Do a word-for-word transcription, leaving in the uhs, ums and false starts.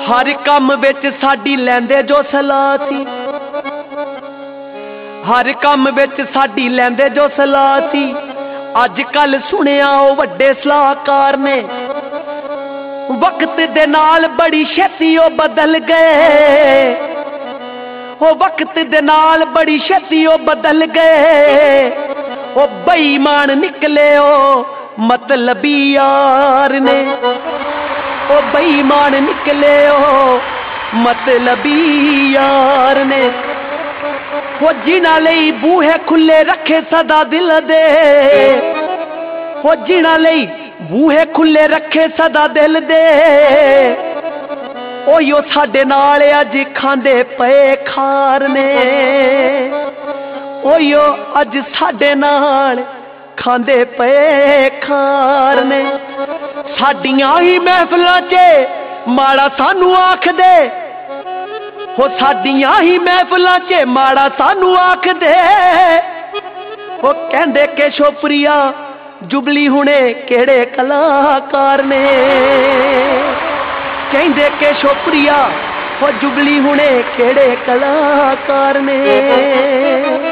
हर काम विच साडी लैंदे जो सलाह सी, हर काम विच साडी लैंदे जो सलाह सी। अज कल सुनिया ओ वड्डे सलाहकार ने, वक्त दे नाल बड़ी छेती ओ बदल गए, ओ वक्त दे नाल बड़ी छेती ओ बदल गए। ओ बेईमान निकले ओ मतलबी यार ने, ओ बेईमान निकले ओ मतलबी यार ने। वो जिन्हां लई बूहे खुले रखे सदा दिल दे, वो जिन्हां लई बूहे खुले रखे सदा दिल दे। ओयो साडे नाल अज खांदे पे खार ने, ओयो अज साडे नाल खांदे पे खार ने। साडियां ही महफिलां च माड़ा सानू आख दे, हो साडियां ही महफिलां च माड़ा सानू आख दे। हो कहंदे के शोपरिया जुबली हुणे केड़े कलाकार ने, कहंदे के शोपरिया हो जुबली हुणे केड़े कलाकार ने।